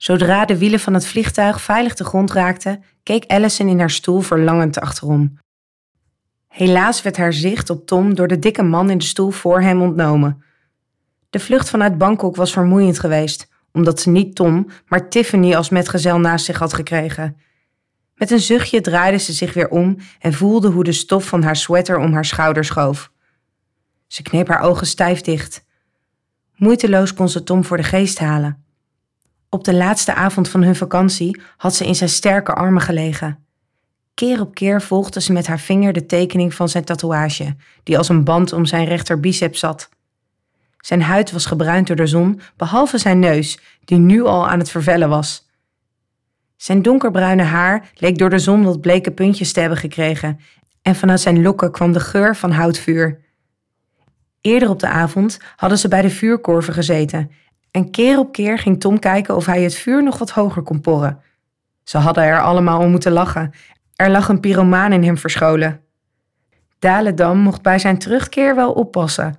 Zodra de wielen van het vliegtuig veilig de grond raakten, keek Allison in haar stoel verlangend achterom. Helaas werd haar zicht op Tom door de dikke man in de stoel voor hem ontnomen. De vlucht vanuit Bangkok was vermoeiend geweest, omdat ze niet Tom, maar Tiffany als metgezel naast zich had gekregen. Met een zuchtje draaide ze zich weer om en voelde hoe de stof van haar sweater om haar schouder schoof. Ze kneep haar ogen stijf dicht. Moeiteloos kon ze Tom voor de geest halen. Op de laatste avond van hun vakantie had ze in zijn sterke armen gelegen. Keer op keer volgde ze met haar vinger de tekening van zijn tatoeage, die als een band om zijn rechterbicep zat. Zijn huid was gebruind door de zon, behalve zijn neus, die nu al aan het vervellen was. Zijn donkerbruine haar leek door de zon wat bleke puntjes te hebben gekregen en vanuit zijn lokken kwam de geur van houtvuur. Eerder op de avond hadden ze bij de vuurkorven gezeten en keer op keer ging Tom kijken of hij het vuur nog wat hoger kon porren. Ze hadden er allemaal om moeten lachen. Er lag een pyromaan in hem verscholen. Dalendam mocht bij zijn terugkeer wel oppassen.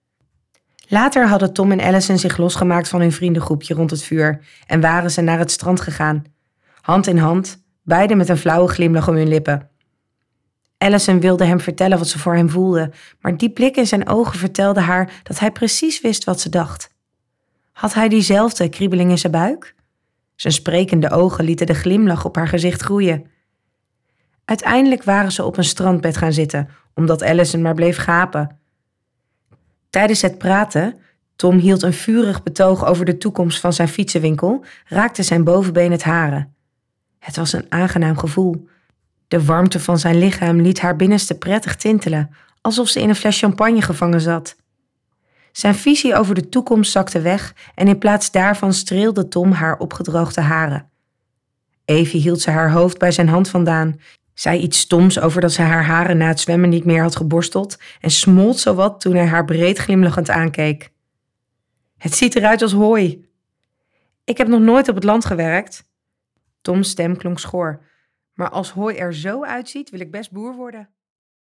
Later hadden Tom en Allison zich losgemaakt van hun vriendengroepje rond het vuur en waren ze naar het strand gegaan. Hand in hand, beiden met een flauwe glimlach om hun lippen. Allison wilde hem vertellen wat ze voor hem voelde, maar die blik in zijn ogen vertelde haar dat hij precies wist wat ze dacht. Had hij diezelfde kriebeling in zijn buik? Zijn sprekende ogen lieten de glimlach op haar gezicht groeien. Uiteindelijk waren ze op een strandbed gaan zitten, omdat Allison maar bleef gapen. Tijdens het praten, Tom hield een vurig betoog over de toekomst van zijn fietsenwinkel, raakte zijn bovenbeen het haren. Het was een aangenaam gevoel. De warmte van zijn lichaam liet haar binnenste prettig tintelen, alsof ze in een fles champagne gevangen zat. Zijn visie over de toekomst zakte weg en in plaats daarvan streelde Tom haar opgedroogde haren. Even hield ze haar hoofd bij zijn hand vandaan, zei iets stoms over dat ze haar haren na het zwemmen niet meer had geborsteld en smolt zowat toen hij haar breed glimlachend aankeek. Het ziet eruit als hooi. Ik heb nog nooit op het land gewerkt. Toms stem klonk schor. Maar als hooi er zo uitziet, wil ik best boer worden.